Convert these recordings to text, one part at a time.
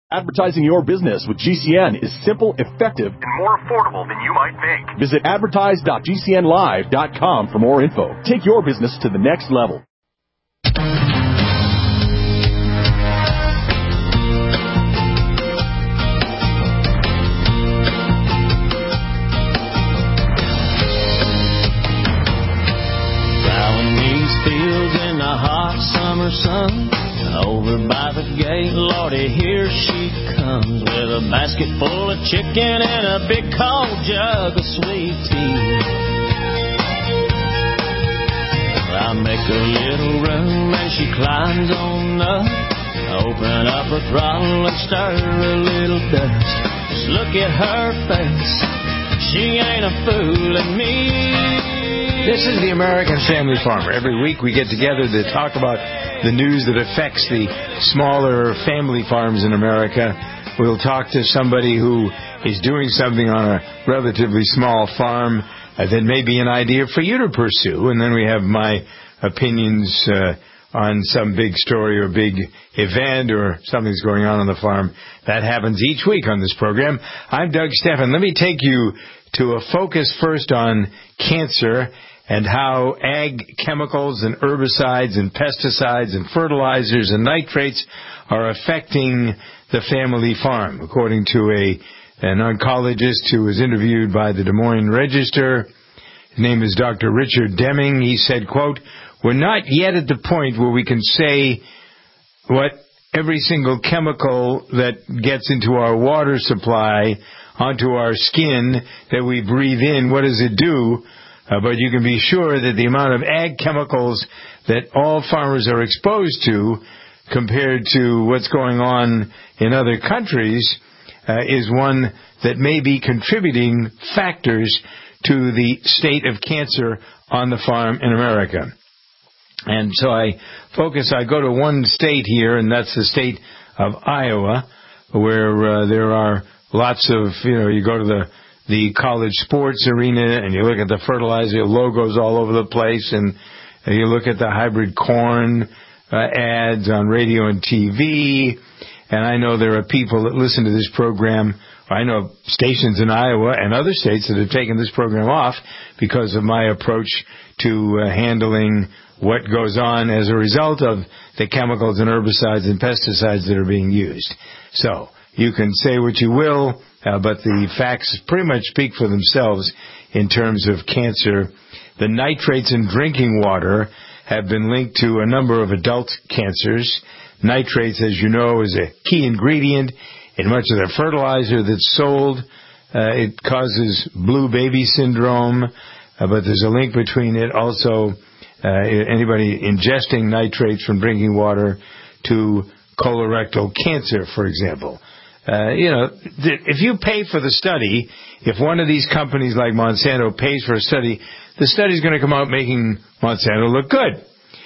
Advertising your business with GCN is simple, effective, and more affordable than you might think. Visit advertise.gcnlive.com for more info. Take your business to the next level. Plowing these fields in the hot summer sun. Over by the gate, Lordy, here she comes with a basket full of chicken and a big cold jug of sweet tea. I make a little room and she climbs on up. Open up her throttle and stir a little dust. Just look at her face, she ain't a fooling me. This is the American Family Farmer. Every week we get together to talk about the news that affects the smaller family farms in America. We'll talk to somebody who is doing something on a relatively small farm that may be an idea for you to pursue. And then we have my opinions on some big story or big event or something that's going on the farm. That happens each week on this program. I'm Doug Stephan. Let me take you to a focus first on cancer and how ag chemicals and herbicides and pesticides and fertilizers and nitrates are affecting the family farm. According to an oncologist who was interviewed by the Des Moines Register, his name is Dr. Richard Deming, he said, quote, "We're not yet at the point where we can say what every single chemical that gets into our water supply, onto our skin, that we breathe in, what does it do? But you can be sure that the amount of ag chemicals that all farmers are exposed to compared to what's going on in other countries is one that may be contributing factors to the state of cancer on the farm in America." And so I go to one state here, and that's the state of Iowa, where there are lots of, you go to the college sports arena and you look at the fertilizer logos all over the place, and you look at the hybrid corn ads on radio and TV. And I know there are people that listen to this program. I know stations in Iowa and other states that have taken this program off because of my approach to handling what goes on as a result of the chemicals and herbicides and pesticides that are being used. So you can say what you will, but the facts pretty much speak for themselves in terms of cancer. The nitrates in drinking water have been linked to a number of adult cancers. Nitrates, as you know, is a key ingredient in much of the fertilizer that's sold. It causes blue baby syndrome, but there's a link between it also, anybody ingesting nitrates from drinking water, to colorectal cancer, for example. If you pay for the study, if one of these companies like Monsanto pays for a study, the study's going to come out making Monsanto look good.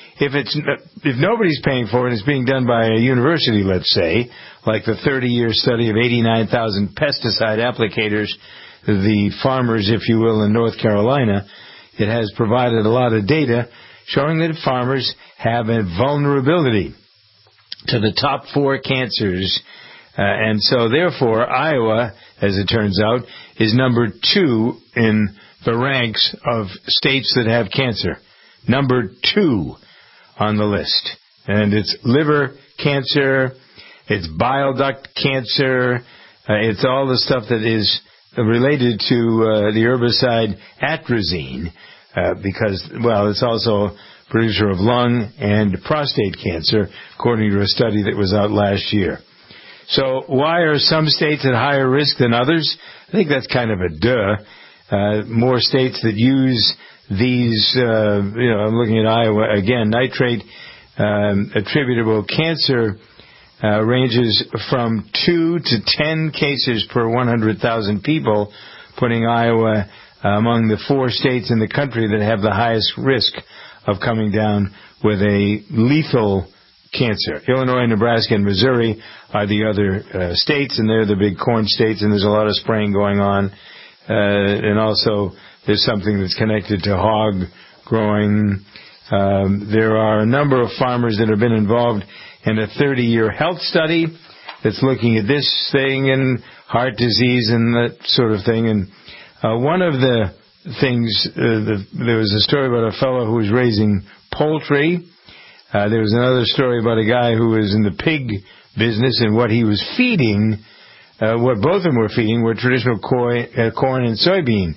If nobody's paying for it, it's being done by a university, let's say, like the 30-year study of 89,000 pesticide applicators, the farmers, if you will, in North Carolina, it has provided a lot of data showing that farmers have a vulnerability to the top 4 cancers. And so, therefore, Iowa, as it turns out, is number 2 in the ranks of states that have cancer. Number 2 on the list. And it's liver cancer, it's bile duct cancer, it's all the stuff that is related to the herbicide atrazine, because, it's also a producer of lung and prostate cancer, according to a study that was out last year. So why are some states at higher risk than others? I think that's kind of a duh. More states that use these, I'm looking at Iowa again, nitrate attributable cancer ranges from 2 to 10 cases per 100,000 people, putting Iowa among the 4 states in the country that have the highest risk of coming down with a lethal cancer. Illinois, Nebraska, and Missouri are the other states, and they're the big corn states, and there's a lot of spraying going on. And also, there's something that's connected to hog growing. There are a number of farmers that have been involved in a 30-year health study that's looking at this thing and heart disease and that sort of thing. And one of the things, there was a story about a fellow who was raising poultry. There was another story about a guy who was in the pig business, and what he was feeding, what both of them were feeding, were traditional corn and soybean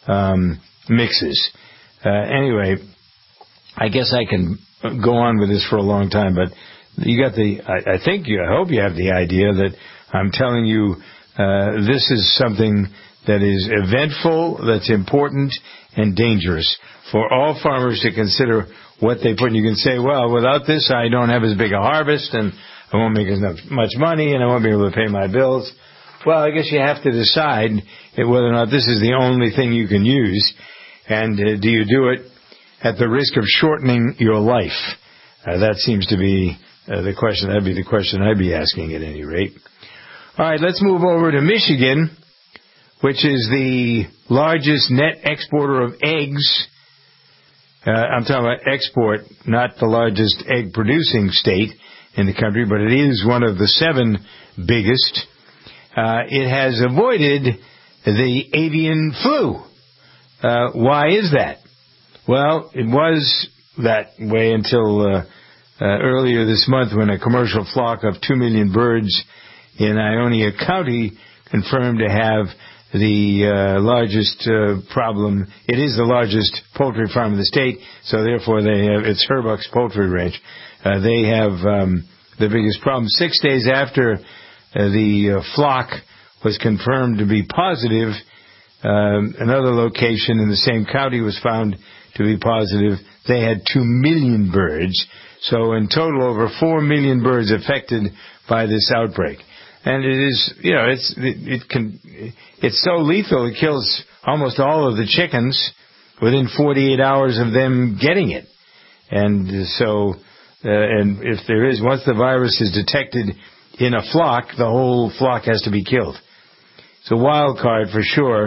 mixes. Anyway, I guess I can go on with this for a long time, but you got I hope you have the idea that I'm telling you this is something that is eventful, that's important, and dangerous for all farmers to consider what they put. And you can say, well, without this, I don't have as big a harvest, and I won't make as much money, and I won't be able to pay my bills. Well, I guess you have to decide whether or not this is the only thing you can use, and do you do it at the risk of shortening your life? That seems to be the question. That'd be the question I'd be asking at any rate. All right, let's move over to Michigan, which is the largest net exporter of eggs. I'm talking about export, not the largest egg-producing state in the country, but it is one of the 7 biggest. It has avoided the avian flu. Why is that? Well, it was that way until earlier this month when a commercial flock of 2 million birds in Ionia County confirmed to have the largest problem. It is the largest poultry farm in the state, so therefore it's Herbuck's Poultry Ranch. They have the biggest problem. 6 days after the flock was confirmed to be positive, another location in the same county was found to be positive. They had 2 million birds, so in total over 4 million birds affected by this outbreak. And it is, it's so lethal, it kills almost all of the chickens within 48 hours of them getting it. And so, and if there is, once the virus is detected in a flock, the whole flock has to be killed. It's a wild card for sure.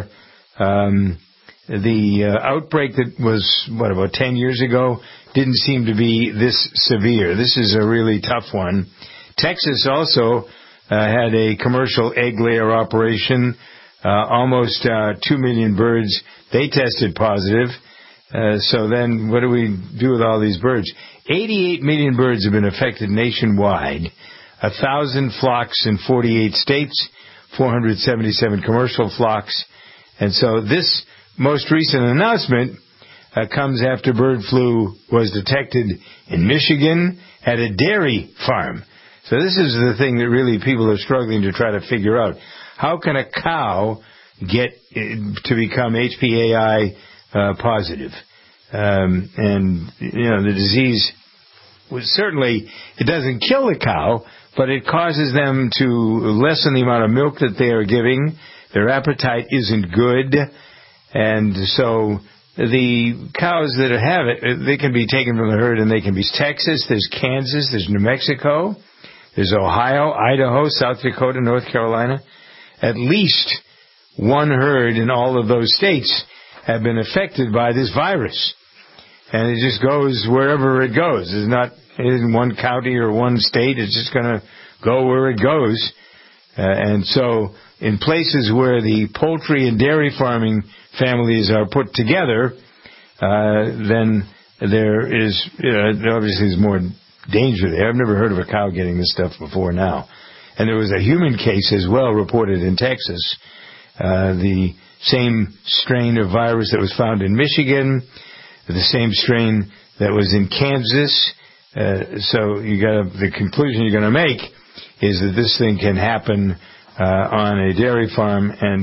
The outbreak that was, about 10 years ago, didn't seem to be this severe. This is a really tough one. Texas also had a commercial egg layer operation, almost 2 million birds. They tested positive. So then what do we do with all these birds? 88 million birds have been affected nationwide, 1,000 flocks in 48 states, 477 commercial flocks. And so this most recent announcement comes after bird flu was detected in Michigan at a dairy farm. So this is the thing that really people are struggling to try to figure out. How can a cow get to become HPAI positive? And, the disease certainly, it doesn't kill the cow, but it causes them to lessen the amount of milk that they are giving. Their appetite isn't good. And so the cows that have it, they can be taken from the herd and they can be Texas, there's Kansas, there's New Mexico, there's Ohio, Idaho, South Dakota, North Carolina. At least one herd in all of those states have been affected by this virus. And it just goes wherever it goes. It's not in one county or one state. It's just going to go where it goes. And so in places where the poultry and dairy farming families are put together, then there is, obviously there's more danger there. I've never heard of a cow getting this stuff before now. And there was a human case as well reported in Texas. The same strain of virus that was found in Michigan, the same strain that was in Kansas. So the conclusion you're going to make is that this thing can happen on a dairy farm, and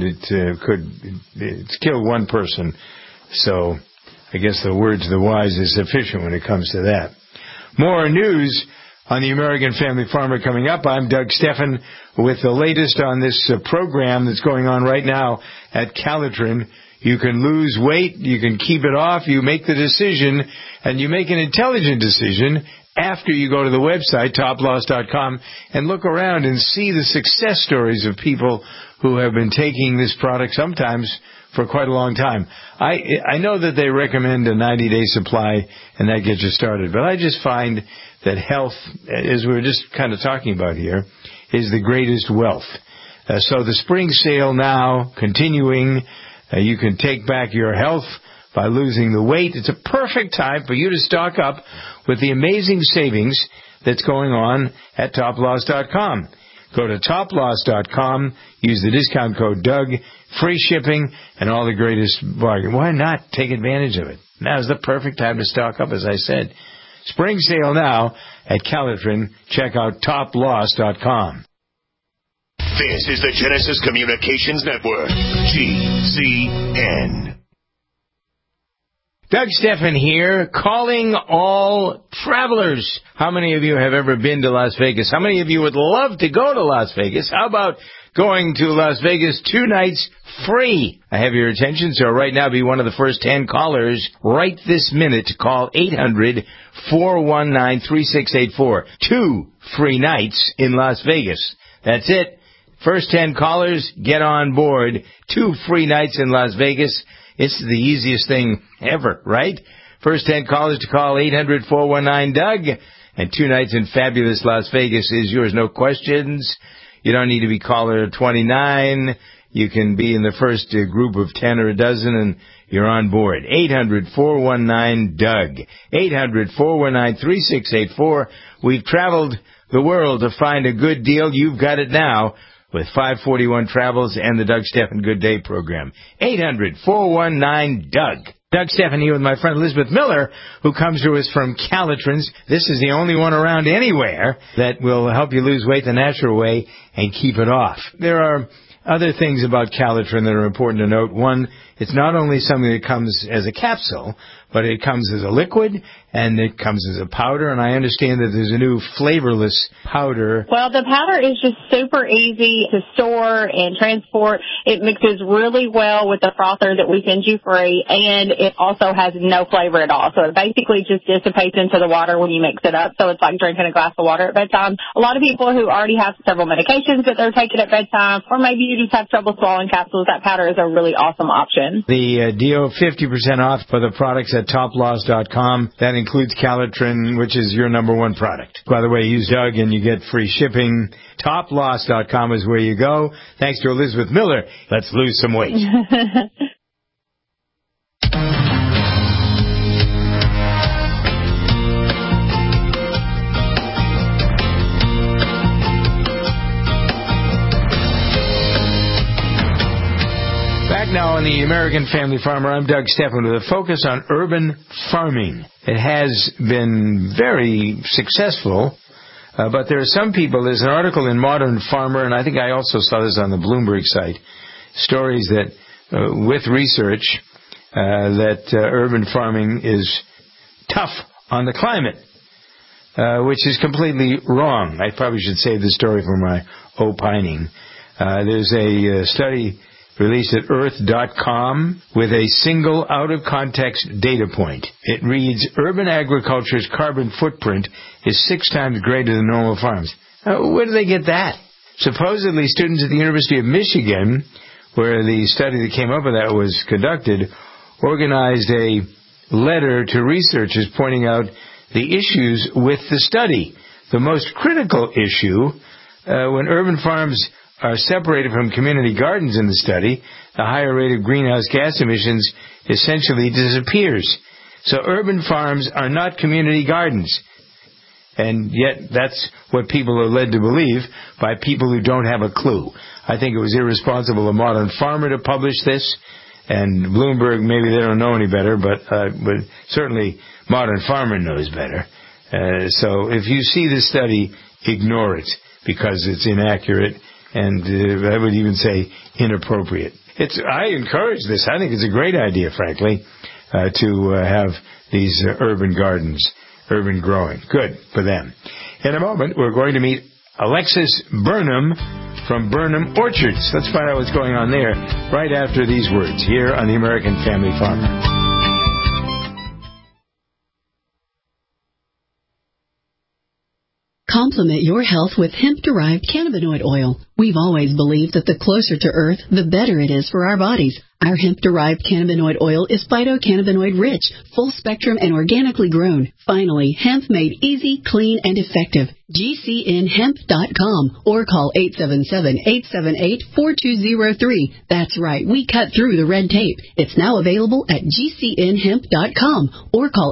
it's killed one person. So I guess the words of the wise is sufficient when it comes to that. More news on the American Family Farmer coming up. I'm Doug Steffen with the latest on this program that's going on right now at Calitrin. You can lose weight, you can keep it off, you make the decision, and you make an intelligent decision after you go to the website, toploss.com, and look around and see the success stories of people who have been taking this product sometimes for quite a long time. I know that they recommend a 90-day supply, and that gets you started, but I just find that health, as we were just kind of talking about here, is the greatest wealth. So the spring sale now continuing. You can take back your health by losing the weight. It's a perfect time for you to stock up with the amazing savings that's going on at toploss.com. Go to toploss.com, use the discount code Doug, free shipping, and all the greatest bargain. Why not take advantage of it? Now's the perfect time to stock up, as I said. Spring sale now at Calitrin. Check out toploss.com. This is the Genesis Communications Network, GCN. Doug Stephan here, calling all travelers. How many of you have ever been to Las Vegas? How many of you would love to go to Las Vegas? How about going to Las Vegas 2 nights free? I have your attention, so right now be one of the first 10 callers right this minute to call 800-419-3684. 2 free nights in Las Vegas. That's it. First 10 callers, get on board. 2 free nights in Las Vegas. It's the easiest thing ever, right? First 10 callers to call 800-419-DOUG. And 2 nights in fabulous Las Vegas is yours. No questions. You don't need to be caller 29. You can be in the first group of 10 or a dozen, and you're on board. 800-419-DOUG. 800-419-3684. We've traveled the world to find a good deal. You've got it now with 541 Travels and the Doug Stephan Good Day program. 800-419-DOUG. Doug Stephan here with my friend Elizabeth Miller, who comes to us from Calitrans. This is the only one around anywhere that will help you lose weight the natural way and keep it off. There are other things about Calitrin that are important to note. One, it's not only something that comes as a capsule, but it comes as a liquid, and it comes as a powder, and I understand that there's a new flavorless powder. Well, the powder is just super easy to store and transport. It mixes really well with the frother that we send you free, and it also has no flavor at all. So it basically just dissipates into the water when you mix it up, so it's like drinking a glass of water at bedtime. A lot of people who already have several medications that they're taking at bedtime, or maybe you just have trouble swallowing capsules, that powder is a really awesome option. The deal, 50% off for the products at toploss.com. That includes Calitrin, which is your number one product. By the way, use Doug and you get free shipping. Toploss.com is where you go. Thanks to Elizabeth Miller. Let's lose some weight. Now on the American Family Farmer, I'm Doug Stephan with a focus on urban farming. It has been very successful, but there are some people, there's an article in Modern Farmer, and I think I also saw this on the Bloomberg site, stories that with research that urban farming is tough on the climate, which is completely wrong. I probably should save the story for my opining. There's a study released at earth.com with a single out-of-context data point. It reads, urban agriculture's carbon footprint is 6 times greater than normal farms. Where do they get that? Supposedly, students at the University of Michigan, where the study that came up with that was conducted, organized a letter to researchers pointing out the issues with the study. The most critical issue, when urban farms are separated from community gardens in the study, the higher rate of greenhouse gas emissions essentially disappears. So urban farms are not community gardens. And yet that's what people are led to believe by people who don't have a clue. I think it was irresponsible of Modern Farmer to publish this, and Bloomberg, maybe they don't know any better, but certainly Modern Farmer knows better. So if you see this study, ignore it, because it's inaccurate, and I would even say inappropriate. I encourage this. I think it's a great idea, frankly, to have these urban gardens, urban growing. Good for them. In a moment, we're going to meet Alexis Burnham from Burnham Orchards. Let's find out what's going on there right after these words here on the American Family Farmer. Complement your health with hemp-derived cannabinoid oil. We've always believed that the closer to Earth, the better it is for our bodies. Our hemp-derived cannabinoid oil is phytocannabinoid-rich, full-spectrum, and organically grown. Finally, hemp made easy, clean, and effective. GCNHemp.com or call 877-878-4203. That's right, we cut through the red tape. It's now available at GCNHemp.com or call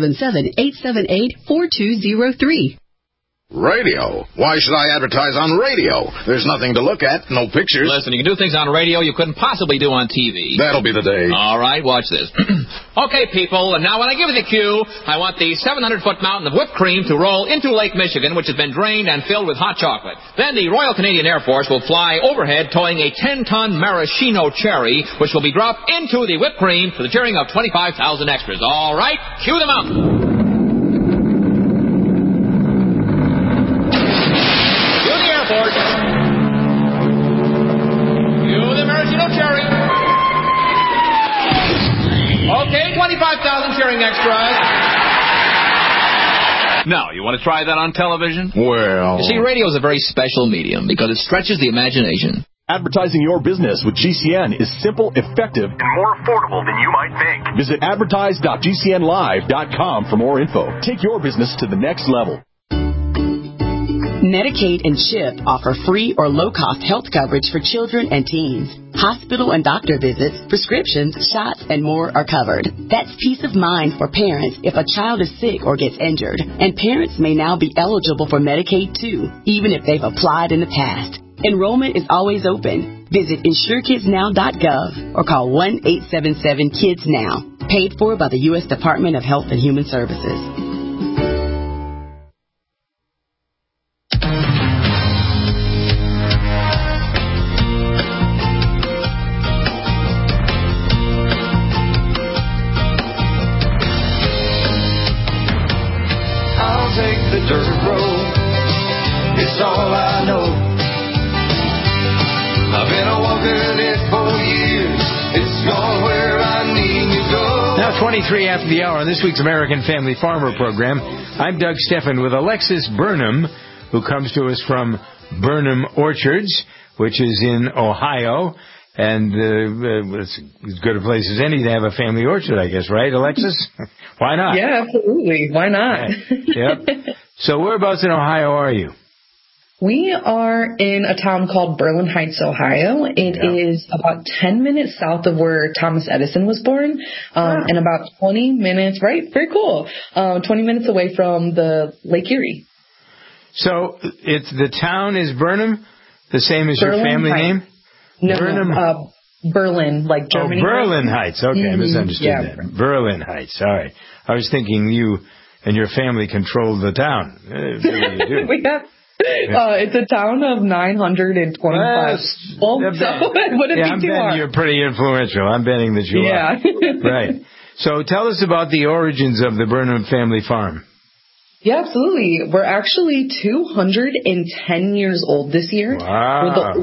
877-878-4203. Radio? Why should I advertise on radio? There's nothing to look at, no pictures. Listen, you can do things on radio you couldn't possibly do on TV. That'll be the day. All right, watch this. Okay, people, and now when I give you the cue, I want the 700-foot mountain of whipped cream to roll into Lake Michigan, which has been drained and filled with hot chocolate. Then the Royal Canadian Air Force will fly overhead towing a 10-ton maraschino cherry, which will be dropped into the whipped cream for the cheering of 25,000 extras. All right, cue the mountain. Okay, 25,000 cheering extras. Now, you want to try that on television? Well... You see, radio is a very special medium because it stretches the imagination. Advertising your business with GCN is simple, effective, and more affordable than you might think. Visit advertise.gcnlive.com for more info. Take your business to the next level. Medicaid and CHIP offer free or low-cost health coverage for children and teens. Hospital and doctor visits, prescriptions, shots, and more are covered. That's peace of mind for parents if a child is sick or gets injured. And parents may now be eligible for Medicaid, too, even if they've applied in the past. Enrollment is always open. Visit InsureKidsNow.gov or call 1-877-KIDS-NOW. Paid for by the U.S. Department of Health and Human Services. Now 23 after the hour on this week's American Family Farmer program. I'm Doug Steffen with Alexis Burnham, who comes to us from Burnham Orchards, which is in Ohio. And it's as good a place as any to have a family orchard, I guess, right, Alexis? Why not? Yeah, absolutely. Why not? Yep. So whereabouts in Ohio are you? We are in a town called Berlin Heights, Ohio. It is about 10 minutes south of where Thomas Edison was born, and about 20 minutes, right? Very cool. 20 minutes away from the Lake Erie. So the town is Burnham, the same as Berlin your family Heights. Name? No, Berlin, like Germany. Oh, Berlin Heights. Okay, I misunderstood that. Berlin Heights. All right. I was thinking you and your family controlled the town. Maybe you do. We have. It's a town of 925 people, so it wouldn't be too hard. You're pretty influential. I'm betting that you are. Right. So tell us about the origins of the Burnham family farm. Yeah, absolutely. We're actually 210 years old this year. Wow. We're the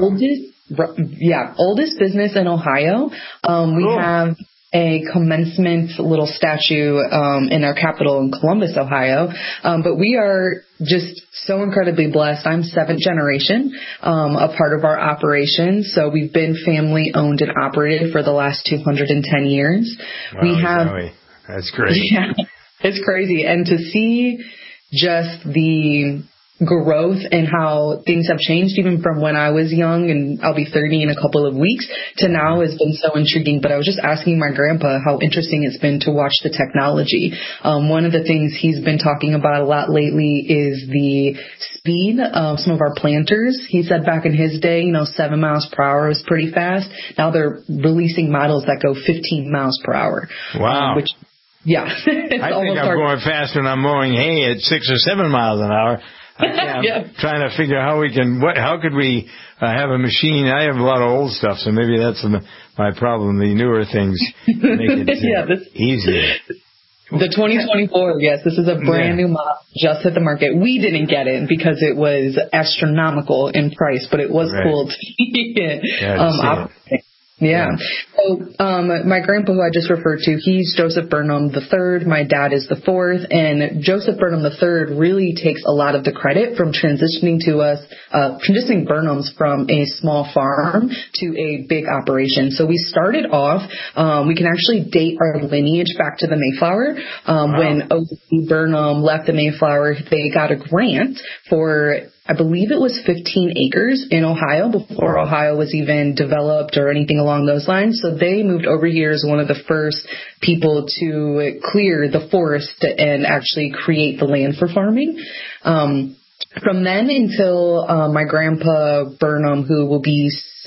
oldest business in Ohio. We have a commencement little statue in our capital in Columbus, Ohio. But we are just so incredibly blessed. I'm seventh generation, a part of our operation. So we've been family owned and operated for the last 210 years. Wow, that's crazy. Yeah, it's crazy. And to see just the growth and how things have changed even from when I was young, and I'll be 30 in a couple of weeks, to now has been so intriguing. But I was just asking my grandpa how interesting it's been to watch the technology. One of the things he's been talking about a lot lately is the speed of some of our planters. He said back in his day, 7 miles per hour was pretty fast. Now they're releasing models that go 15 miles per hour. Wow. Yeah. I think I'm going fast when I'm mowing hay at 6 or 7 miles an hour. I'm trying to figure out how could we have a machine. I have a lot of old stuff, so maybe that's my problem. The newer things make it easier. The 2024, yes, this is a brand new model, just hit the market. We didn't get it because it was astronomical in price, but it was cool to see it. Yeah. So my grandpa, who I just referred to, he's Joseph Burnham III. My dad is the fourth. And Joseph Burnham III really takes a lot of the credit from transitioning Burnhams from a small farm to a big operation. So we started off, we can actually date our lineage back to the Mayflower. When O.C. Burnham left the Mayflower, they got a grant for, I believe it was 15 acres in Ohio before Ohio was even developed or anything along those lines. So they moved over here as one of the first people to clear the forest and actually create the land for farming. From then until my grandpa Burnham, who will be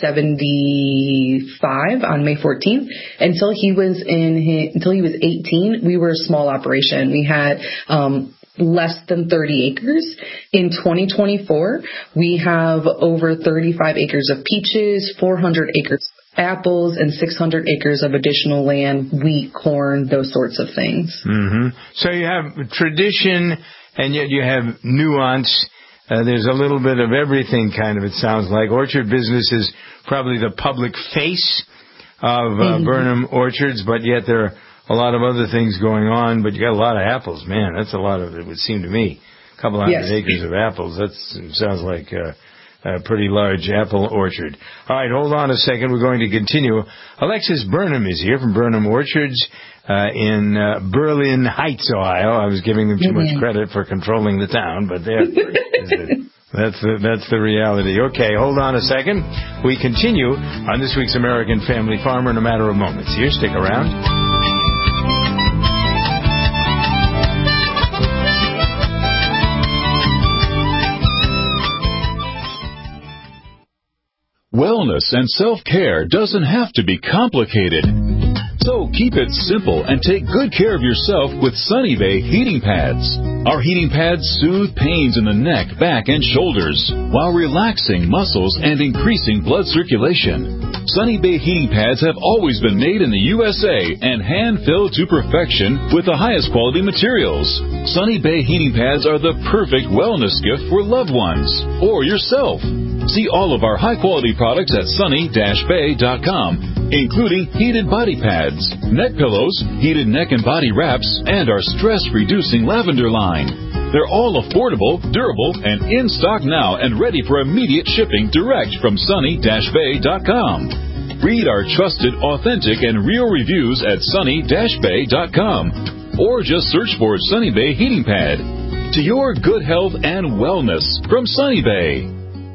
75 on May 14th, until he was 18, we were a small operation. We had less than 30 acres. In 2024, we have over 35 acres of peaches, 400 acres of apples, and 600 acres of additional land, wheat, corn, those sorts of things. Mm-hmm. So you have tradition, and yet you have nuance. There's a little bit of everything, kind of, it sounds like. Orchard business is probably the public face of Burnham Orchards, but yet there are a lot of other things going on. But you got a lot of apples. Man, that's a lot of, it would seem to me, a couple hundred acres of apples. That sounds like a pretty large apple orchard. All right, hold on a second. We're going to continue. Alexis Burnham is here from Burnham Orchards in Berlin Heights, Ohio. I was giving them too much credit for controlling the town, but that's the reality. Okay, hold on a second. We continue on this week's American Family Farmer in a matter of moments. Here, stick around. Wellness and self-care doesn't have to be complicated. So keep it simple and take good care of yourself with Sunny Bay heating pads. Our heating pads soothe pains in the neck, back, and shoulders while relaxing muscles and increasing blood circulation. Sunny Bay heating pads have always been made in the USA and hand-filled to perfection with the highest quality materials. Sunny Bay heating pads are the perfect wellness gift for loved ones or yourself. See all of our high-quality products at sunny-bay.com, including heated body pads, neck pillows, heated neck and body wraps, and our stress-reducing lavender line. They're all affordable, durable, and in stock now and ready for immediate shipping direct from sunny-bay.com. Read our trusted, authentic, and real reviews at sunny-bay.com, or just search for Sunny Bay Heating Pad. To your good health and wellness from Sunny Bay.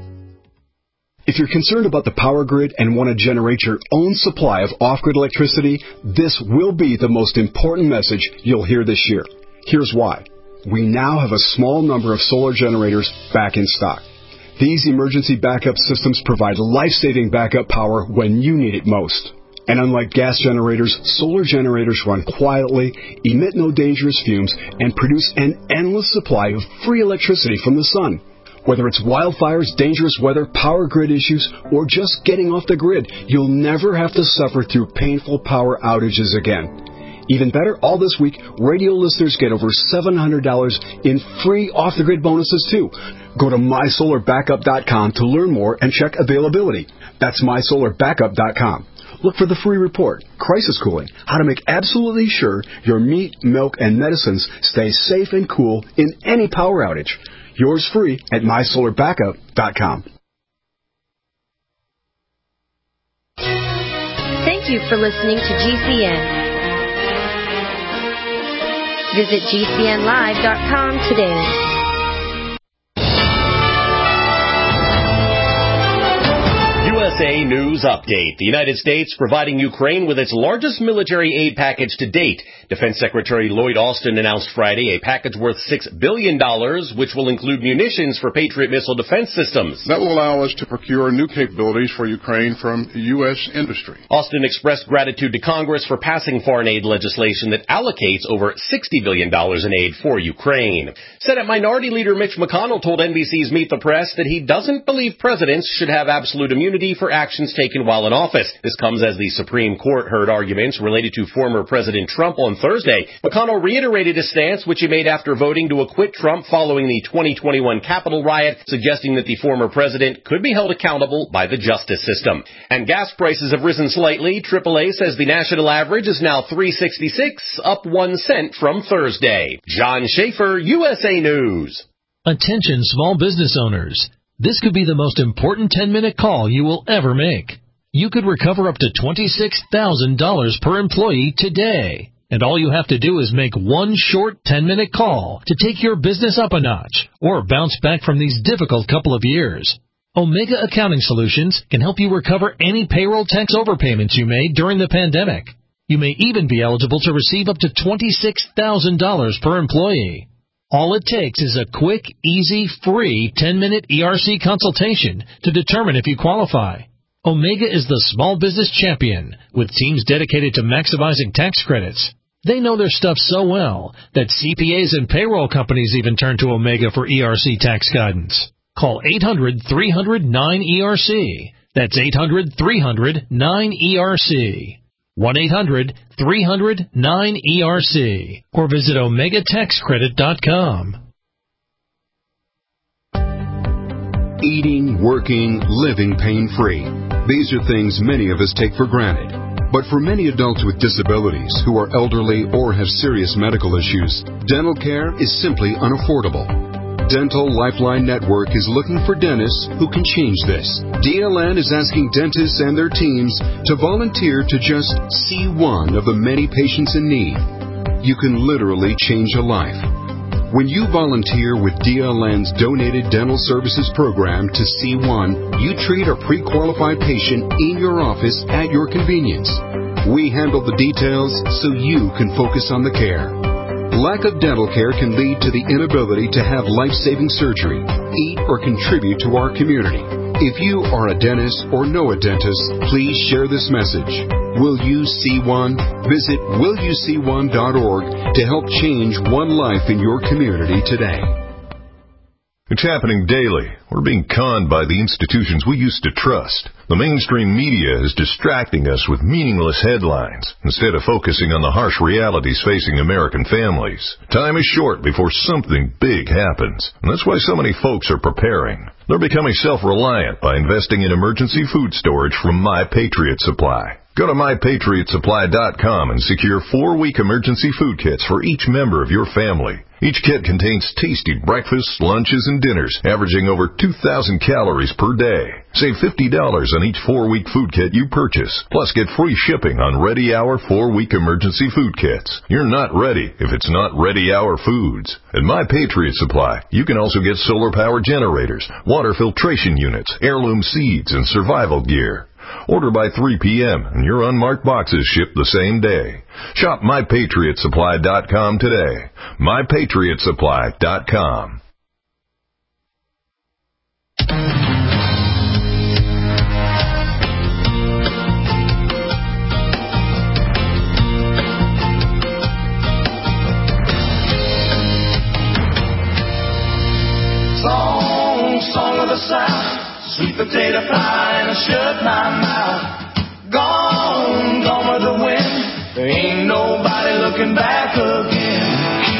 If you're concerned about the power grid and want to generate your own supply of off-grid electricity, this will be the most important message you'll hear this year. Here's why. We now have a small number of solar generators back in stock. These emergency backup systems provide life-saving backup power when you need it most. And unlike gas generators, solar generators run quietly, emit no dangerous fumes, and produce an endless supply of free electricity from the sun. Whether it's wildfires, dangerous weather, power grid issues, or just getting off the grid, you'll never have to suffer through painful power outages again. Even better, all this week, radio listeners get over $700 in free off-the-grid bonuses, too. Go to mysolarbackup.com to learn more and check availability. That's mysolarbackup.com. Look for the free report, Crisis Cooling, how to make absolutely sure your meat, milk, and medicines stay safe and cool in any power outage. Yours free at mysolarbackup.com. Thank you for listening to GCN. Visit GCNlive.com today. USA News Update. The United States providing Ukraine with its largest military aid package to date. Defense Secretary Lloyd Austin announced Friday a package worth $6 billion, which will include munitions for Patriot missile defense systems. That will allow us to procure new capabilities for Ukraine from U.S. industry. Austin expressed gratitude to Congress for passing foreign aid legislation that allocates over $60 billion in aid for Ukraine. Senate Minority Leader Mitch McConnell told NBC's Meet the Press that he doesn't believe presidents should have absolute immunity for actions taken while in office. This comes as the Supreme Court heard arguments related to former President Trump on Thursday. McConnell reiterated his stance, which he made after voting to acquit Trump following the 2021 Capitol riot, suggesting that the former president could be held accountable by the justice system. And gas prices have risen slightly. AAA says the national average is now $3.66, up 1 cent from Thursday. John Schaefer, USA News. Attention small business owners. This could be the most important 10-minute call you will ever make. You could recover up to $26,000 per employee today. And all you have to do is make one short 10-minute call to take your business up a notch or bounce back from these difficult couple of years. Omega Accounting Solutions can help you recover any payroll tax overpayments you made during the pandemic. You may even be eligible to receive up to $26,000 per employee. All it takes is a quick, easy, free 10-minute ERC consultation to determine if you qualify. Omega is the small business champion with teams dedicated to maximizing tax credits. They know their stuff so well that CPAs and payroll companies even turn to Omega for ERC tax guidance. Call 800-300-9ERC. That's 800-300-9ERC. 1-800-300-9ERC. Or visit OmegaTaxCredit.com. Eating, working, living pain-free. These are things many of us take for granted. But for many adults with disabilities who are elderly or have serious medical issues, dental care is simply unaffordable. Dental Lifeline Network is looking for dentists who can change this. DLN is asking dentists and their teams to volunteer to just see one of the many patients in need. You can literally change a life. When you volunteer with DLN's Donated Dental Services Program to C1, you treat a pre-qualified patient in your office at your convenience. We handle the details so you can focus on the care. Lack of dental care can lead to the inability to have life-saving surgery, eat, or contribute to our community. If you are a dentist or know a dentist, please share this message. Will you see one? Visit willyouseeone.org to help change one life in your community today. It's happening daily. We're being conned by the institutions we used to trust. The mainstream media is distracting us with meaningless headlines instead of focusing on the harsh realities facing American families. Time is short before something big happens, and that's why so many folks are preparing. They're becoming self-reliant by investing in emergency food storage from My Patriot Supply. Go to MyPatriotSupply.com and secure 4-week emergency food kits for each member of your family. Each kit contains tasty breakfasts, lunches, and dinners, averaging over 2,000 calories per day. Save $50 on each 4-week food kit you purchase. Plus, get free shipping on Ready Hour 4-week emergency food kits. You're not ready if it's not Ready Hour Foods. At My Patriot Supply, you can also get solar power generators, water filtration units, heirloom seeds, and survival gear. Order by 3 p.m. and your unmarked boxes ship the same day. Shop MyPatriotSupply.com today. MyPatriotSupply.com. Song of the South. Sweet potato pie and I shut my mouth. Gone with the wind. There ain't nobody looking back again.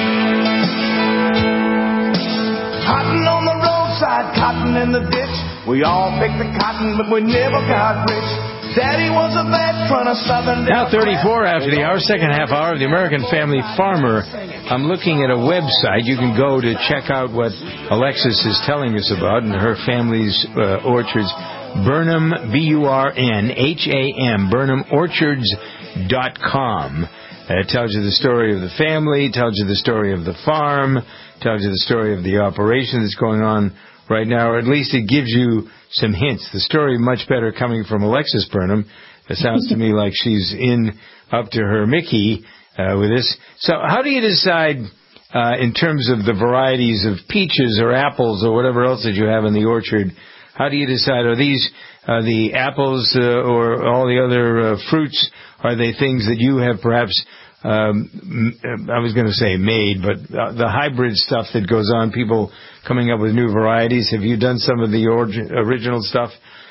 Cotton on the roadside, cotton in the ditch. We all picked the cotton, but we never got rich. Daddy was a veteran of Southern. Now 34 after the hour, second half hour of the American Family Farmer. I'm looking at a website. You can go to check out what Alexis is telling us about in her family's orchards. Burnham, B-U-R-N-H-A-M, BurnhamOrchards.com. It tells you the story of the family, tells you the story of the farm, tells you the story of the operation that's going on right now, or at least it gives you some hints. The story much better coming from Alexis Burnham. It sounds to me like she's in up to her Mickey with this. So how do you decide in terms of the varieties of peaches or apples or whatever else that you have in the orchard? How do you decide, are these the apples or all the other fruits, are they things that you have perhaps, I was going to say made, but the hybrid stuff that goes on, people coming up with new varieties? Have you done some of the original stuff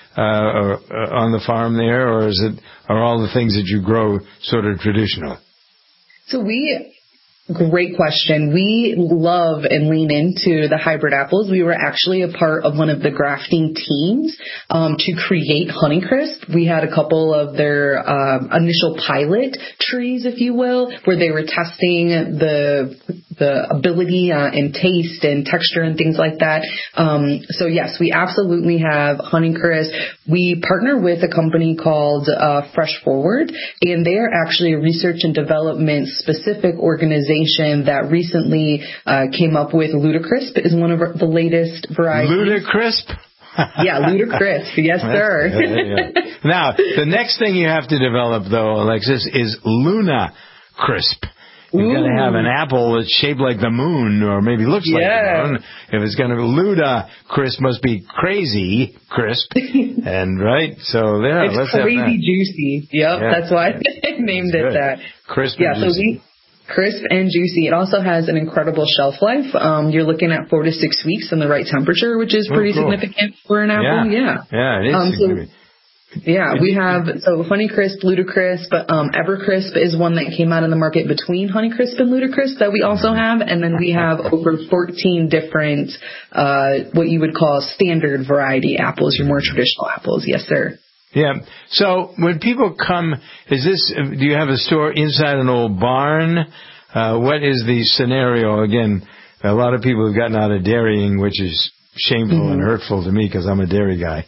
on the farm there, or are all the things that you grow sort of traditional? So great question. We love and lean into the hybrid apples. We were actually a part of one of the grafting teams to create Honeycrisp. We had a couple of their initial pilot trees, if you will, where they were testing the ability and taste and texture and things like that. So yes, we absolutely have Honeycrisp. We partner with a company called Fresh Forward, and they are actually a research and development specific organization that recently came up with Ludacrisp is one of the latest varieties. Ludacrisp? Yeah, Ludacrisp. Yes, sir. Yeah. Now, the next thing you have to develop, though, Alexis, is Luna Crisp. You've got to have an apple that's shaped like the moon, or maybe looks like the moon. If it's going to be Luda Crisp, must be crazy crisp, and right. So there, it's crazy juicy. Yep, that's why I named it that. Crisp. And juicy. Crisp and juicy. It also has an incredible shelf life. You're looking at 4 to 6 weeks in the right temperature, which is pretty significant for an apple. Yeah, it is significant. We have Honeycrisp, Ludacrisp, Evercrisp is one that came out in the market between Honeycrisp and Ludacrisp that we also have, and then we have over 14 different what you would call standard variety apples, your more traditional apples. Yes, sir. Yeah. So when people come, do you have a store inside an old barn? What is the scenario? Again, a lot of people have gotten out of dairying, which is shameful and hurtful to me because I'm a dairy guy.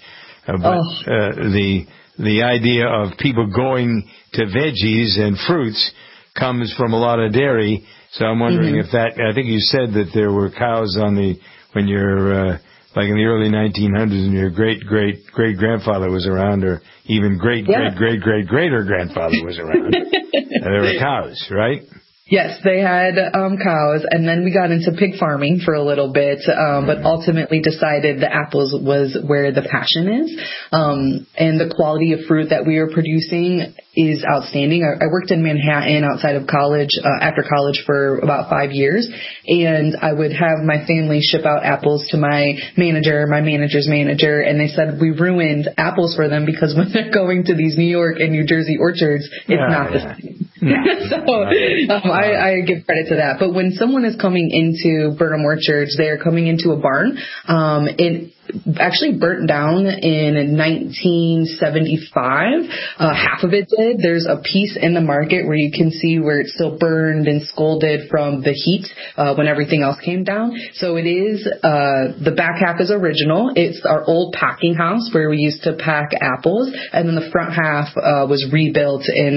The idea of people going to veggies and fruits comes from a lot of dairy. So I'm wondering if I think you said that there were cows when you're, like in the early 1900s and your great-great-great-grandfather was around, or even great-great-great-greater-grandfather was around. There were cows, right? Yes, they had cows, and then we got into pig farming for a little bit, but ultimately decided the apples was where the passion is, and the quality of fruit that we are producing is outstanding. I worked in Manhattan outside of college, after college for about 5 years, and I would have my family ship out apples to my manager's manager, and they said we ruined apples for them because when they're going to these New York and New Jersey orchards, it's not the same. I give credit to that. But when someone is coming into Burnham Orchards, they are coming into a barn. It actually burnt down in 1975. Half of it did. There's a piece in the market where you can see where it's still burned and scalded from the heat when everything else came down. So it is, the back half is original. It's our old packing house where we used to pack apples. And then the front half was rebuilt in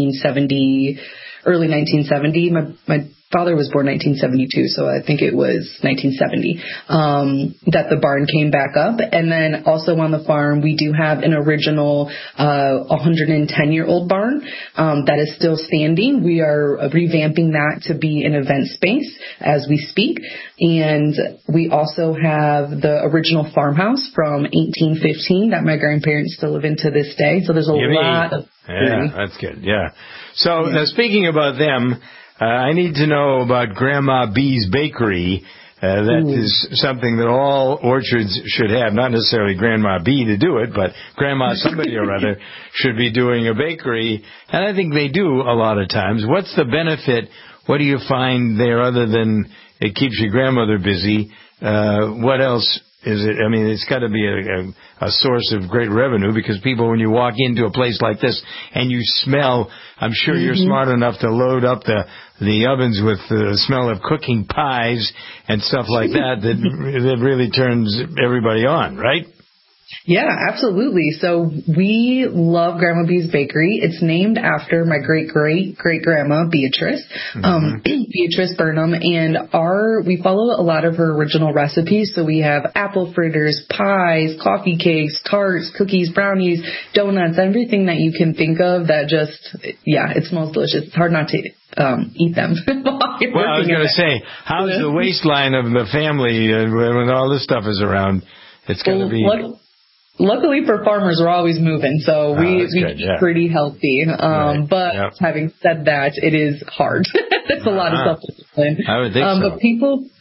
early 1970. My father was born 1972, so I think it was 1970 that the barn came back up. And then also on the farm, we do have an original 110-year-old barn that is still standing. We are revamping that to be an event space as we speak. And we also have the original farmhouse from 1815 that my grandparents still live in to this day. So there's a lot of... Yeah, that's good. Yeah. So now speaking about them, I need to know about Grandma B's Bakery. That is something that all orchards should have, not necessarily Grandma B to do it, but Grandma somebody or other should be doing a bakery. And I think they do a lot of times. What's the benefit? What do you find there other than it keeps your grandmother busy? What else is it? I mean, it's got to be a source of great revenue because people, when you walk into a place like this and you smell, I'm sure you're smart enough to load up the ovens with the smell of cooking pies and stuff like that really turns everybody on, right? Yeah, absolutely. So we love Grandma B's Bakery. It's named after my great-great-great-grandma, Beatrice, Beatrice Burnham. And we follow a lot of her original recipes. So we have apple fritters, pies, coffee cakes, tarts, cookies, brownies, donuts, everything that you can think of that it smells delicious. It's hard not to eat them. Well, I was going to say, how's the waistline of the family when all this stuff is around? It's going to be... Luckily for farmers, we're always moving, so we eat pretty healthy. But having said that, it is hard. It's a lot of self-discipline. I would think so. But people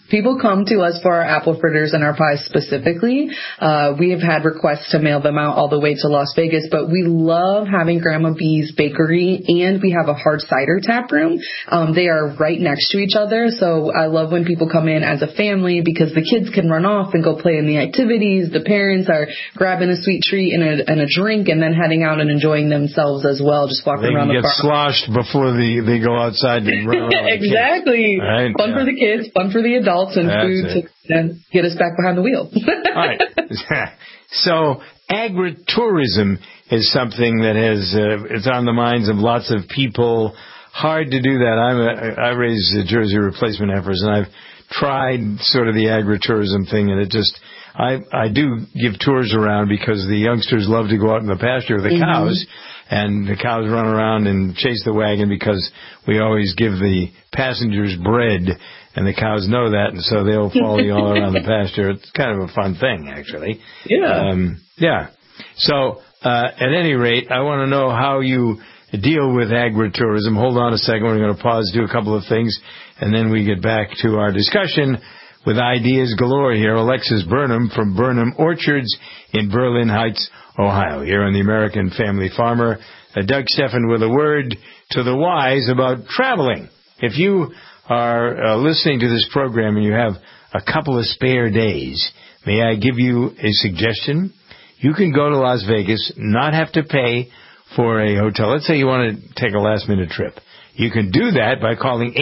People come to us for our apple fritters and our pies specifically. We have had requests to mail them out all the way to Las Vegas, but we love having Grandma B's Bakery, and we have a hard cider tap room. They are right next to each other, so I love when people come in as a family because the kids can run off and go play in the activities. The parents are grabbing a sweet treat and a drink and then heading out and enjoying themselves as well, just walking around the park. They get sloshed before they go outside and run around. Exactly. Right? Fun for the kids, fun for the adults, and food to get us back behind the wheel. All right. So agritourism is something that it's on the minds of lots of people. Hard to do that. I raise Jersey replacement heifers, and I've tried sort of the agritourism thing, and it just I do give tours around because the youngsters love to go out in the pasture with the cows, and the cows run around and chase the wagon because we always give the passengers bread, and the cows know that, and so they'll follow you all around the pasture. It's kind of a fun thing, actually. Yeah. So, at any rate, I want to know how you deal with agritourism. Hold on a second. We're going to pause, do a couple of things, and then we get back to our discussion with ideas galore here. Alexis Burnham from Burnham Orchards in Berlin Heights, Ohio, here on the American Family Farmer. Doug Steffen with a word to the wise about traveling. If you are listening to this program and you have a couple of spare days, may I give you a suggestion? You can go to Las Vegas, not have to pay for a hotel. Let's say you want to take a last-minute trip. You can do that by calling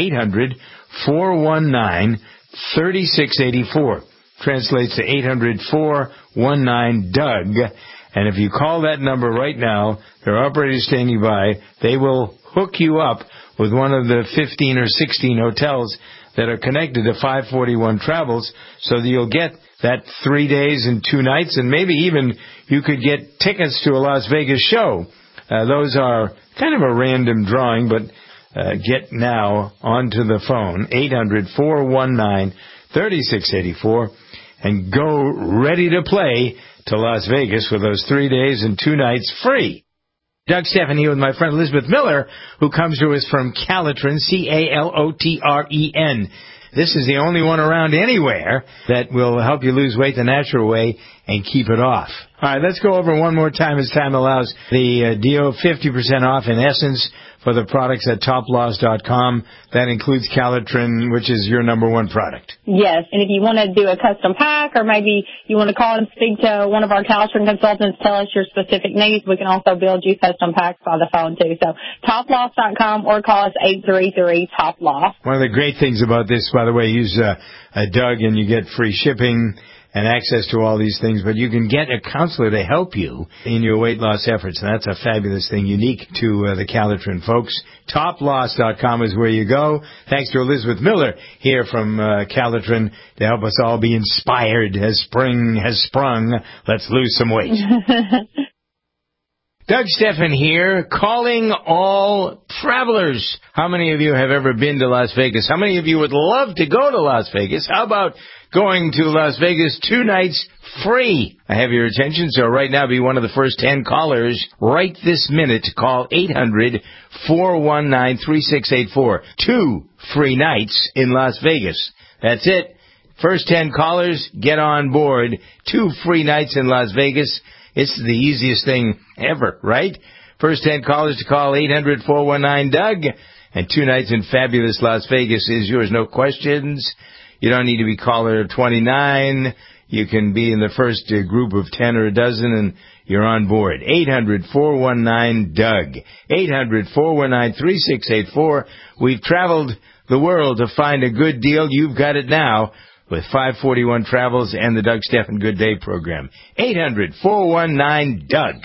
800-419-3684. Translates to 800-419-DOUG. And if you call that number right now, there are operators standing by. They will hook you up with one of the 15 or 16 hotels that are connected to 541 Travels, so that you'll get that 3 days and 2 nights, and maybe even you could get tickets to a Las Vegas show. Those are kind of a random drawing, but get now onto the phone, 800-419-3684, and go ready to play to Las Vegas with those 3 days and 2 nights free. Doug Steffen here with my friend Elizabeth Miller, who comes to us from Calotren, Calotren. This is the only one around anywhere that will help you lose weight the natural way and keep it off. All right, let's go over one more time as time allows. The deal, 50% off in essence for the products at toploss.com. That includes Calotren, which is your number one product. Yes, and if you want to do a custom pack, or maybe you want to call and speak to one of our Calotren consultants, tell us your specific needs, we can also build you custom packs by the phone too. So toploss.com or call us 833-TOP-LOSS. One of the great things about this, by the way, use Doug and you get free shipping and access to all these things, but you can get a counselor to help you in your weight loss efforts, and that's a fabulous thing unique to the Calotren folks. TopLoss.com is where you go. Thanks to Elizabeth Miller here from Calotren to help us all be inspired as spring has sprung. Let's lose some weight. Doug Steffen here, calling all travelers. How many of you have ever been to Las Vegas? How many of you would love to go to Las Vegas? How about going to Las Vegas 2 nights free? I have your attention, so right now be one of the first 10 callers right this minute to call 800-419-3684. 2 free nights in Las Vegas. That's it. First 10 callers, get on board. 2 free nights in Las Vegas. It's the easiest thing ever, right? First 10 callers to call 800-419-DOUG. And 2 nights in fabulous Las Vegas is yours, no questions. You don't need to be caller 29. You can be in the first group of 10 or a dozen, and you're on board. 800-419-DOUG. 800-419-3684. We've traveled the world to find a good deal. You've got it now with 541 Travels and the Doug Steffen Good Day program. 800-419-DOUG.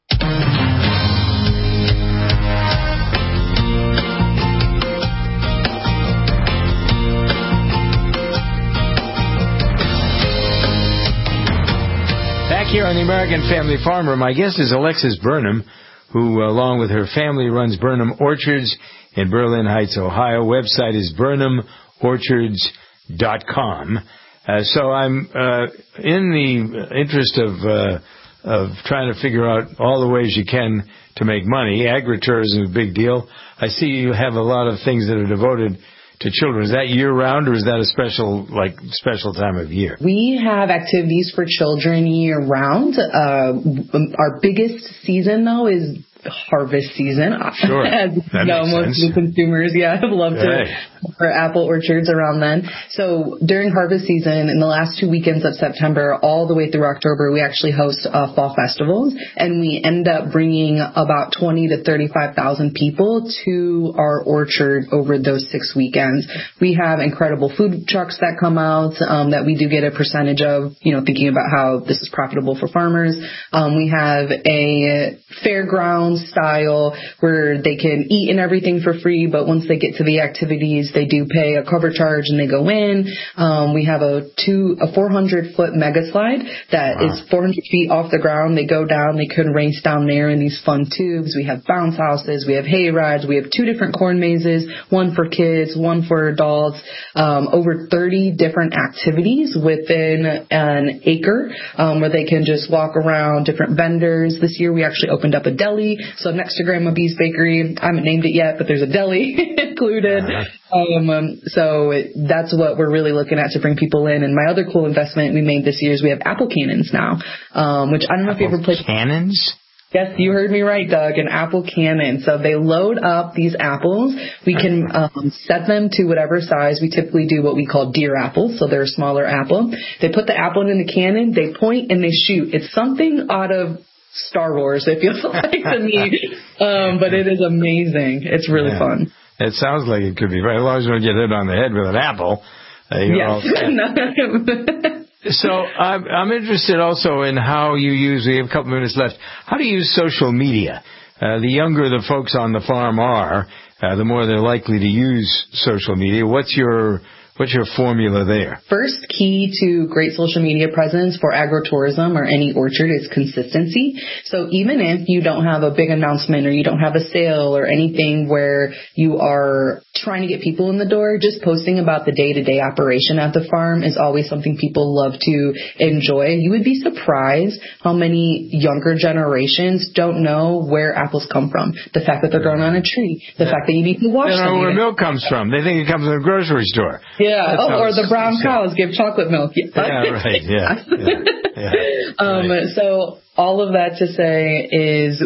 Back here on the American Family Farmer, my guest is Alexis Burnham, who, along with her family, runs Burnham Orchards in Berlin Heights, Ohio. Website is burnhamorchards.com. So I'm in the interest of trying to figure out all the ways you can to make money. Agritourism is a big deal. I see you have a lot of things that are devoted to children. Is that year-round, or is that a special time of year? We have activities for children year-round. Our biggest season, though, is harvest season. Sure. As you know, most of the consumers, have loved to for apple orchards around then. So during harvest season, in the last 2 weekends of September, all the way through October, we actually host fall festivals, and we end up bringing about 20 to 35,000 people to our orchard over those 6 weekends. We have incredible food trucks that come out that we do get a percentage of, thinking about how this is profitable for farmers. We have a fairground style where they can eat and everything for free, but once they get to the activities, they do pay a cover charge and they go in. We have a 400-foot mega slide that is 400 feet off the ground. They go down, they can race down there in these fun tubes. We have bounce houses, we have hay rides, we have 2 different corn mazes, one for kids, one for adults, over 30 different activities within an acre where they can just walk around, different vendors. This year we actually opened up a deli. So next to Grandma B's Bakery, I haven't named it yet, but there's a deli included. So that's what we're really looking at to bring people in. And my other cool investment we made this year is we have apple cannons now, which I don't know if you ever played. Cannons? Yes, you heard me right, Doug, an apple cannon. So they load up these apples. We can set them to whatever size. We typically do what we call deer apples, so they're a smaller apple. They put the apple in the cannon, they point, and they shoot. It's something out of Star Wars, it feels like to me, but it is amazing. It's really fun. It sounds like it could be right. As long as you don't get hit on the head with an apple. So I'm interested also in how you use, we have a couple minutes left, how do you use social media? The younger the folks on the farm are, the more they're likely to use social media. What's your formula there? First key to great social media presence for agritourism or any orchard is consistency. So even if you don't have a big announcement or you don't have a sale or anything where you are trying to get people in the door, just posting about the day-to-day operation at the farm is always something people love to enjoy. You would be surprised how many younger generations don't know where apples come from. The fact that they're grown on a tree. The fact that you need to wash them. They don't know where milk comes from. They think it comes from the grocery store. Yeah. Or the brown cows give chocolate milk. Right. Yeah. So all of that to say is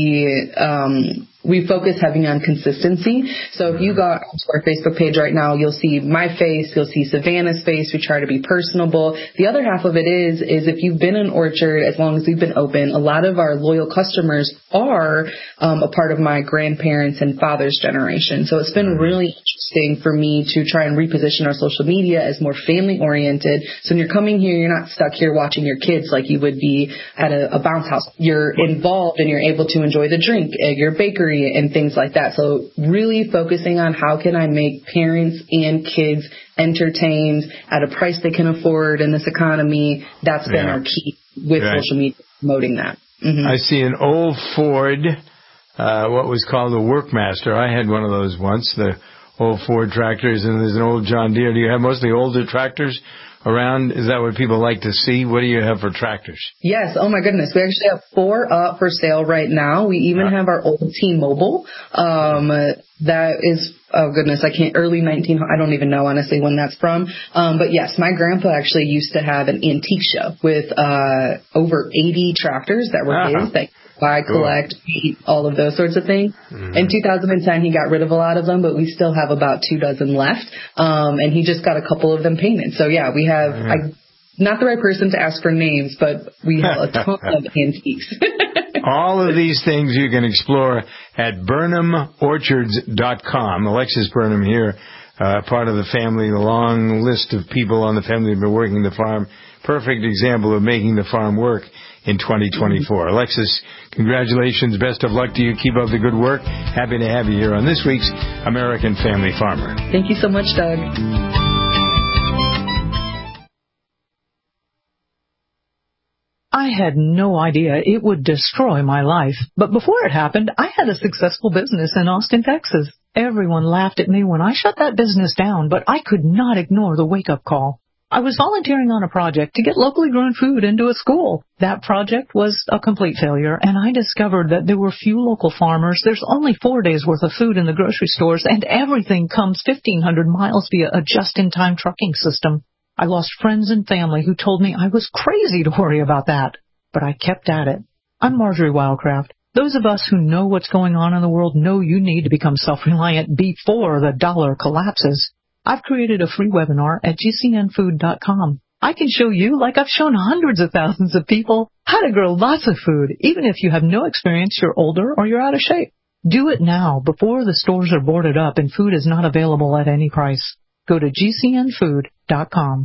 we focus heavy on consistency. So if you go to our Facebook page right now, you'll see my face, you'll see Savannah's face. We try to be personable. The other half of it is if you've been in orchard as long as we've been open, a lot of our loyal customers are a part of my grandparents and father's generation. So it's been really interesting for me to try and reposition our social media as more family oriented. So when you're coming here, you're not stuck here watching your kids like you would be at a bounce house. You're involved and you're able to enjoy the drink at your bakery and things like that. So really focusing on how can I make parents and kids entertained at a price they can afford in this economy. That's been our key with social media, promoting that. I see an old Ford, what was called a Workmaster. I had one of those once, the old Ford tractors, and there's an old John Deere. Do you have mostly older tractors around? Is that what people like to see? What do you have for tractors? Yes. Oh my goodness. We actually have 4 up for sale right now. We even have our old T-Mobile. That is, oh goodness, early 19, I don't even know honestly when that's from. But yes, my grandpa actually used to have an antique show with, over 80 tractors that were his that buy, collect, eat, all of those sorts of things. In 2010, he got rid of a lot of them, but we still have about 2 dozen left. And he just got a couple of them painted. So yeah, we have, not the right person to ask for names, but we have a ton of antiques. All of these things you can explore at BurnhamOrchards.com. Alexis Burnham here, part of the family, the long list of people on the family who've been working the farm. Perfect example of making the farm work in 2024. Alexis, congratulations. Best of luck to you. Keep up the good work. Happy to have you here on this week's American Family Farmer. Thank you so much, Doug. I had no idea it would destroy my life. But before it happened, I had a successful business in Austin, Texas. Everyone laughed at me when I shut that business down, but I could not ignore the wake-up call. I was volunteering on a project to get locally grown food into a school. That project was a complete failure, and I discovered that there were few local farmers. There's only 4 days' worth of food in the grocery stores, and everything comes 1,500 miles via a just-in-time trucking system. I lost friends and family who told me I was crazy to worry about that, but I kept at it. I'm Marjorie Wildcraft. Those of us who know what's going on in the world know you need to become self-reliant before the dollar collapses. I've created a free webinar at gcnfood.com. I can show you, like I've shown hundreds of thousands of people, how to grow lots of food, even if you have no experience, you're older, or you're out of shape. Do it now, before the stores are boarded up and food is not available at any price. Go to gcnfood.com.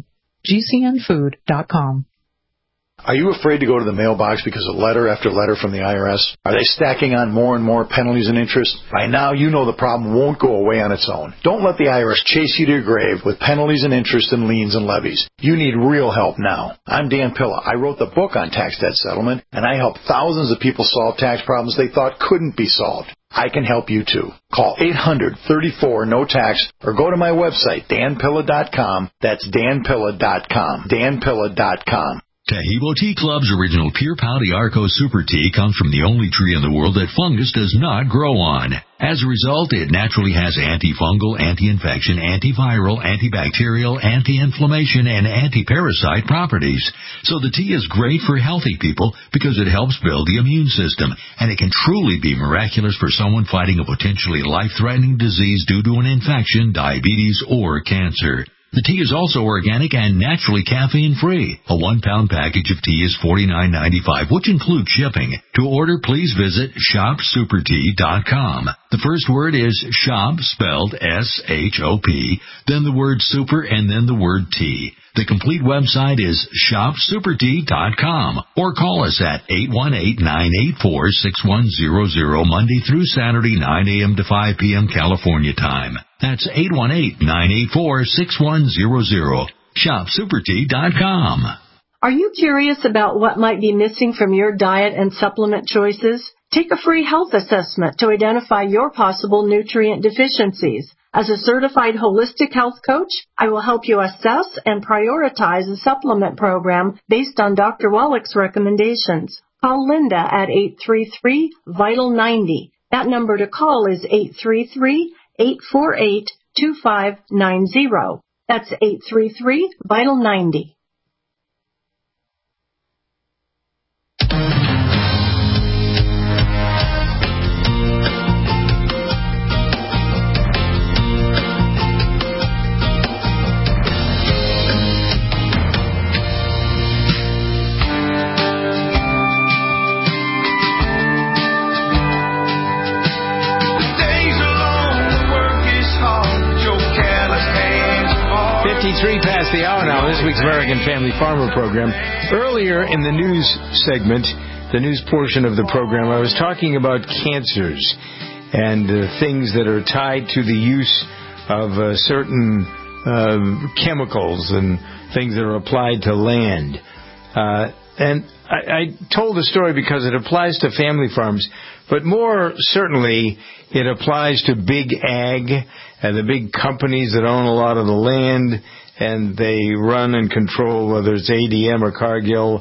gcnfood.com. Are you afraid to go to the mailbox because of letter after letter from the IRS? Are they stacking on more and more penalties and interest? By now, you know the problem won't go away on its own. Don't let the IRS chase you to your grave with penalties and interest and liens and levies. You need real help now. I'm Dan Pilla. I wrote the book on tax debt settlement, and I help thousands of people solve tax problems they thought couldn't be solved. I can help you too. Call 800-34-NO-TAX or go to my website, danpilla.com. That's danpilla.com. danpilla.com. Taheebo Tea Club's original Pure Pau Arco Super Tea comes from the only tree in the world that fungus does not grow on. As a result, it naturally has antifungal, anti-infection, antiviral, antibacterial, anti-inflammation, and anti-parasite properties. So the tea is great for healthy people because it helps build the immune system, and it can truly be miraculous for someone fighting a potentially life-threatening disease due to an infection, diabetes, or cancer. The tea is also organic and naturally caffeine-free. A 1-pound package of tea is $49.95, which includes shipping. To order, please visit shopsupertea.com. The first word is shop, spelled S-H-O-P, then the word super, and then the word tea. The complete website is shopsupertea.com, or call us at 818-984-6100 Monday through Saturday, 9 a.m. to 5 p.m. California time. That's 818-984-6100. Shopsupertea.com. Are you curious about what might be missing from your diet and supplement choices? Take a free health assessment to identify your possible nutrient deficiencies. As a certified holistic health coach, I will help you assess and prioritize a supplement program based on Dr. Wallach's recommendations. Call Linda at 833-VITAL-90. That number to call is 833-848-2590. That's 833-VITAL-90. Past the hour now, this week's American Family Farmer program. Earlier in the news segment, the news portion of the program, I was talking about cancers and things that are tied to the use of certain chemicals and things that are applied to land. And I told the story because it applies to family farms, but more certainly it applies to big ag and the big companies that own a lot of the land, and they run and control, whether it's ADM or Cargill.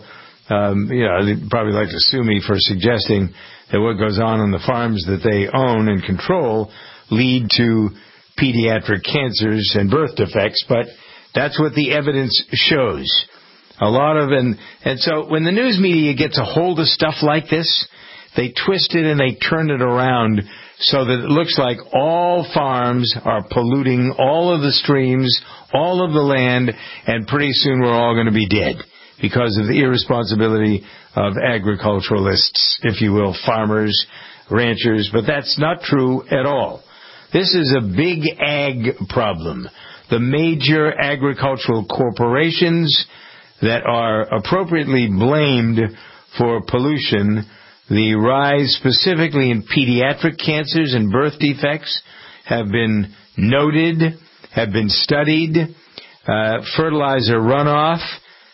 They'd probably like to sue me for suggesting that what goes on the farms that they own and control lead to pediatric cancers and birth defects, but that's what the evidence shows. A lot of, and so when the news media gets a hold of stuff like this, they twist it and they turn it around so that it looks like all farms are polluting all of the streams, all of the land, and pretty soon we're all going to be dead because of the irresponsibility of agriculturalists, if you will, farmers, ranchers. But that's not true at all. This is a big ag problem. The major agricultural corporations that are appropriately blamed for pollution, the rise specifically in pediatric cancers and birth defects, have been noted, have been studied. Fertilizer runoff,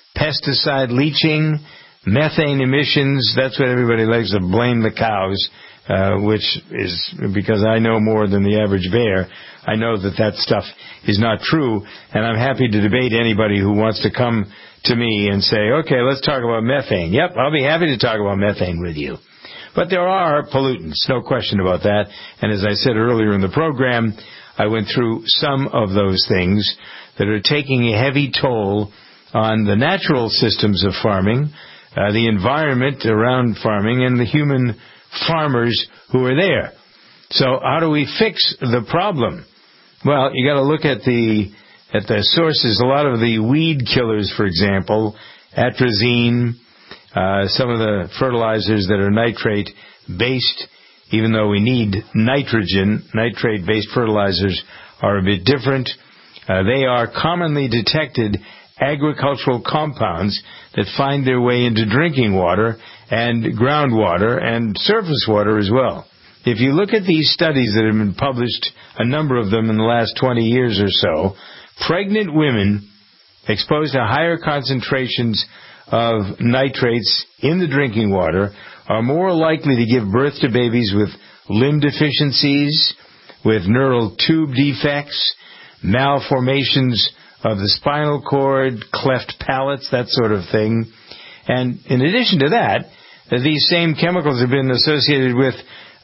pesticide leaching, methane emissions, that's what everybody likes to blame the cows. which is because I know more than the average bear. I know that stuff is not true, and I'm happy to debate anybody who wants to come to me and say, okay, let's talk about methane. Yep, I'll be happy to talk about methane with you. But there are pollutants, no question about that. And as I said earlier in the program, I went through some of those things that are taking a heavy toll on the natural systems of farming, the environment around farming, and the human farmers who are there. So how do we fix the problem? Well, you got to look at the sources. A lot of the weed killers, for example, atrazine, some of the fertilizers that are nitrate-based, even though we need nitrogen, nitrate-based fertilizers are a bit different. They are commonly detected agricultural compounds that find their way into drinking water and groundwater and surface water as well. If you look at these studies that have been published, a number of them in the last 20 years or so, pregnant women exposed to higher concentrations of nitrates in the drinking water are more likely to give birth to babies with limb deficiencies, with neural tube defects, malformations of the spinal cord, cleft palates, that sort of thing. And in addition to that, these same chemicals have been associated with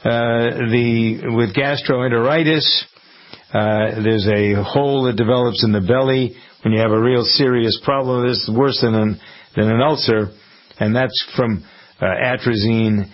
gastroenteritis. There's a hole that develops in the belly when you have a real serious problem. This is worse than an ulcer, and that's from atrazine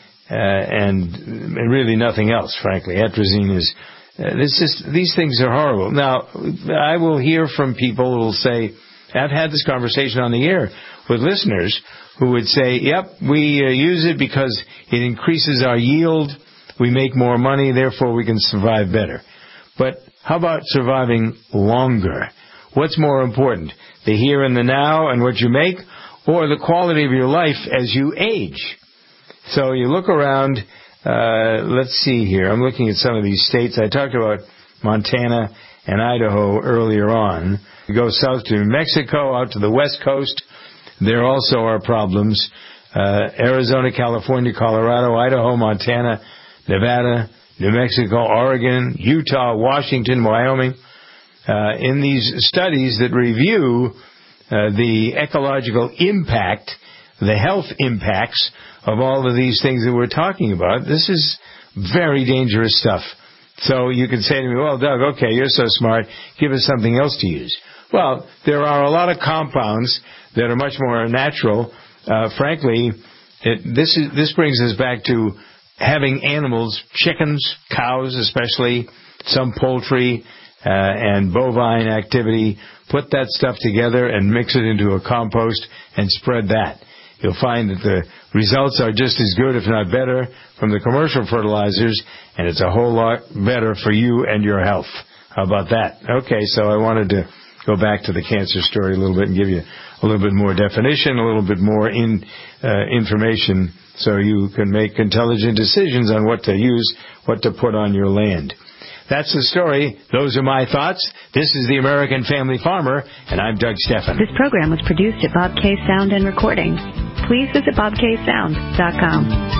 and really nothing else, frankly. Atrazine is these things are horrible. Now, I will hear from people who will say, I've had this conversation on the air with listeners who would say, yep, we use it because it increases our yield, we make more money, therefore we can survive better. But how about surviving longer? What's more important, the here and the now and what you make, or the quality of your life as you age? So you look around, let's see here. I'm looking at some of these states. I talked about Montana and Idaho earlier on. You go south to New Mexico, out to the West Coast. There also are problems. Arizona, California, Colorado, Idaho, Montana, Nevada, New Mexico, Oregon, Utah, Washington, Wyoming. In these studies that review the ecological impact, the health impacts of all of these things that we're talking about, this is very dangerous stuff. So you can say to me, well, Doug, okay, you're so smart, give us something else to use. Well, there are a lot of compounds that are much more natural. Frankly, this brings us back to having animals, chickens, cows especially, some poultry, and bovine activity, put that stuff together and mix it into a compost and spread that. You'll find that the results are just as good, if not better, from the commercial fertilizers, and it's a whole lot better for you and your health. How about that? Okay, so I wanted to go back to the cancer story a little bit and give you a little bit more definition, a little bit more information, so you can make intelligent decisions on what to use, what to put on your land. That's the story. Those are my thoughts. This is the American Family Farmer, and I'm Doug Stephan. This program was produced at Bob K Sound and Recording. Please visit bobksound.com.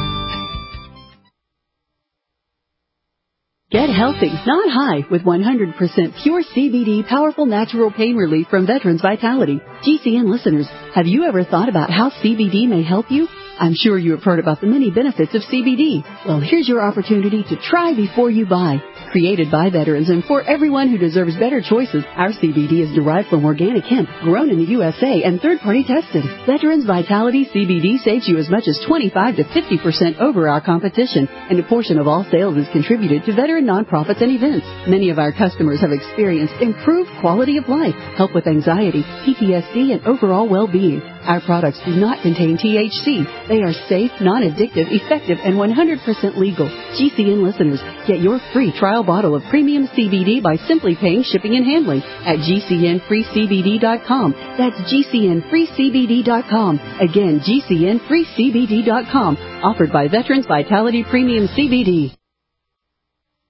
Get healthy, not high, with 100% pure CBD powerful natural pain relief from Veterans Vitality. GCN listeners, have you ever thought about how CBD may help you? I'm sure you have heard about the many benefits of CBD. Well, here's your opportunity to try before you buy. Created by veterans and for everyone who deserves better choices, our CBD is derived from organic hemp, grown in the USA and third-party tested. Veterans Vitality CBD saves you as much as 25 to 50% over our competition, and a portion of all sales is contributed to veteran nonprofits and events. Many of our customers have experienced improved quality of life, help with anxiety, PTSD, and overall well-being. Our products do not contain THC. They are safe, non-addictive, effective, and 100% legal. GCN listeners, get your free trial bottle of premium CBD by simply paying shipping and handling at GCNFreeCBD.com. That's GCNFreeCBD.com. Again, GCNFreeCBD.com. Offered by Veterans Vitality Premium CBD.